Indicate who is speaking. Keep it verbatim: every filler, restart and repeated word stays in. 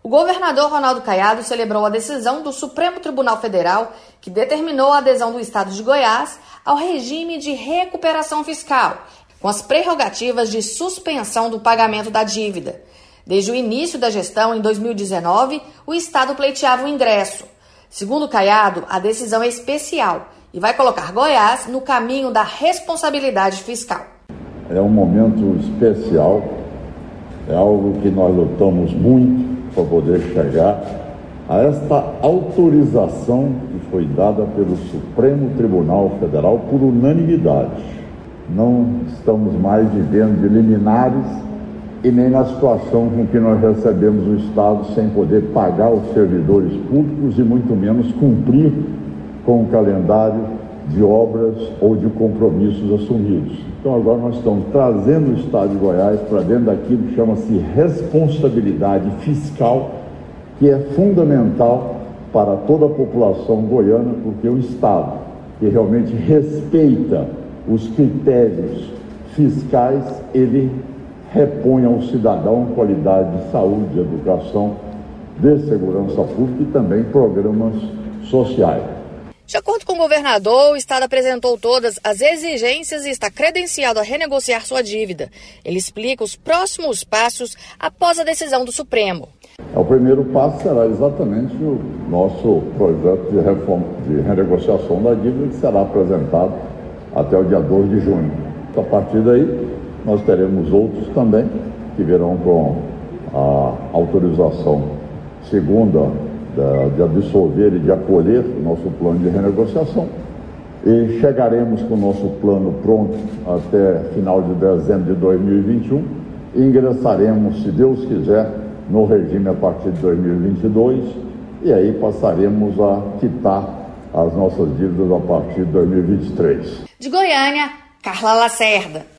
Speaker 1: O governador Ronaldo Caiado celebrou a decisão do Supremo Tribunal Federal que determinou a adesão do estado de Goiás ao regime de recuperação fiscal, com as prerrogativas de suspensão do pagamento da dívida. Desde o início da gestão, em dois mil e dezenove, o estado pleiteava o ingresso. Segundo Caiado, a decisão é especial e vai colocar Goiás no caminho da responsabilidade fiscal.
Speaker 2: É um momento especial, é algo que nós lutamos muito para poder chegar a esta autorização que foi dada pelo Supremo Tribunal Federal por unanimidade. Não estamos mais vivendo de liminares e nem na situação com que nós recebemos o Estado sem poder pagar os servidores públicos e muito menos cumprir com o calendário de obras ou de compromissos assumidos. Então agora nós estamos trazendo o Estado de Goiás para dentro daquilo que chama-se responsabilidade fiscal, que é fundamental para toda a população goiana, porque o Estado que realmente respeita os critérios fiscais, ele repõe ao cidadão qualidade de saúde, de educação, de segurança pública e também programas sociais.
Speaker 1: De acordo com o governador, o estado apresentou todas as exigências e está credenciado a renegociar sua dívida. Ele explica os próximos passos após a decisão do Supremo.
Speaker 2: O primeiro passo será exatamente o nosso projeto de, reforma, de renegociação da dívida, que será apresentado até o dia dois de junho. A partir daí, nós teremos outros também que virão com a autorização segunda de absolver e de acolher o nosso plano de renegociação. E chegaremos com o nosso plano pronto até final de dezembro de dois mil e vinte e um e ingressaremos, se Deus quiser, no regime a partir de dois mil e vinte e dois e aí passaremos a quitar as nossas dívidas a partir de dois mil e vinte e três.
Speaker 1: De Goiânia, Carla Lacerda.